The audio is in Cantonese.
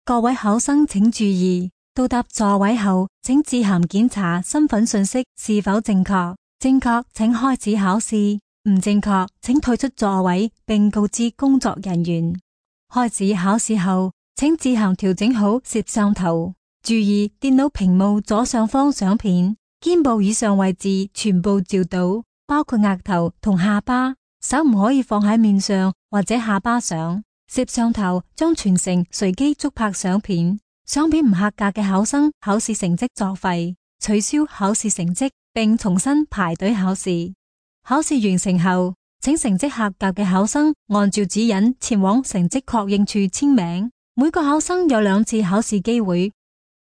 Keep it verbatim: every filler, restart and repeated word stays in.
各位考生請注意，到達座位後，請自行檢查身份信息是否正確。正確請開始考試，唔正確請退出座位並告知工作人員。開始考試後，請自行調整好攝像頭，注意電腦屏幕左上方相片，肩部以上位置全部照到，包括額頭同下巴，手唔可以放喺面上或者下巴上。攝像頭將傳承隨機觸拍相片，相片唔合格嘅考生考試成績作廢，取消考試成績並重新排隊考試。考試完成後，請成績合格嘅考生按照指引前往成績確認處簽名。每個考生有兩次考試機會，